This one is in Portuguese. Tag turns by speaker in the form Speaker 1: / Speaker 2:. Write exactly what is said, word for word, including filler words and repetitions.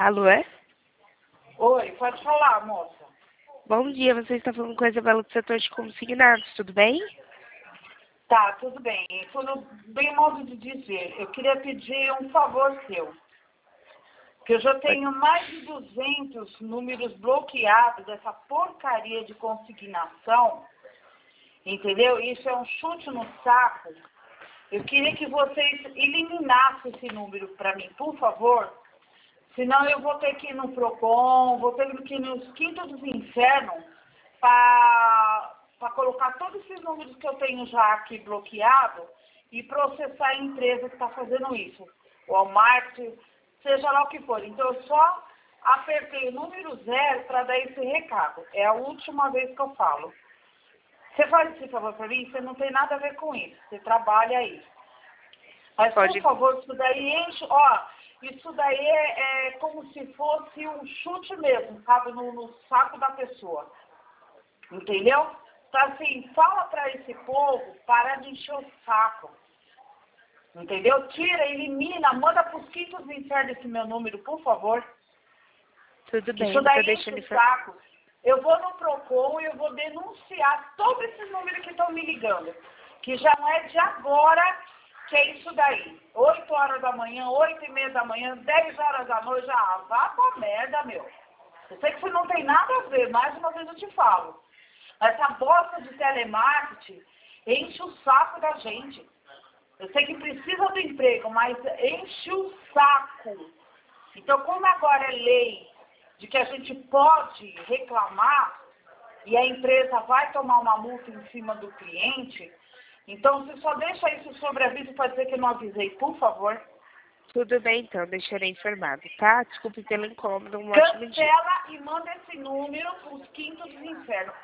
Speaker 1: Alô, é?
Speaker 2: Oi, pode falar, moça.
Speaker 1: Bom dia, você está falando com a Isabela do setor de consignados, tudo bem?
Speaker 2: Tá, tudo bem. Tudo bem modo de dizer. Eu queria pedir um favor seu. Que eu já tenho mais de duzentos números bloqueados dessa porcaria de consignação. Entendeu? Isso é um chute no saco. Eu queria que vocês eliminassem esse número para mim, por favor. Senão eu vou ter que ir no Procon, vou ter que ir nos quintos dos infernos para colocar todos esses números que eu tenho já aqui bloqueado e processar a empresa que está fazendo isso. O Walmart, seja lá o que for. Então eu só apertei o número zero para dar esse recado. É a última vez que eu falo. Você faz esse favor para mim? Você não tem nada a ver com isso. Você trabalha aí. Mas,
Speaker 1: Pode.
Speaker 2: por favor, isso daí enche... Ó, isso daí é, é como se fosse um chute mesmo, sabe? No, no saco da pessoa. Entendeu? Então, assim, fala para esse povo parar de encher o saco. Entendeu? Tira, elimina, manda para os quintos do inferno esse meu número, por favor.
Speaker 1: Tudo bem,
Speaker 2: Isso daí
Speaker 1: tô
Speaker 2: enche
Speaker 1: deixando
Speaker 2: o saco. Eu vou no Procon e eu vou denunciar todos esses números que estão me ligando. Que já não é de agora que é isso daí. oito horas da manhã, oito e meia da manhã, dez horas da noite, já vá pra merda, meu. Eu sei que você não tem nada a ver, mais uma vez eu te falo. Essa bosta de telemarketing enche o saco da gente. Eu sei que precisa do emprego, mas enche o saco. Então, como agora é lei de que a gente pode reclamar e a empresa vai tomar uma multa em cima do cliente, então você só deixa isso sobre aviso para dizer que eu não avisei, por favor.
Speaker 1: Tudo bem, então, deixarei informado, tá? Desculpe pelo incômodo, um ótimo dia.
Speaker 2: Cancela e manda esse número para os quintos do inferno.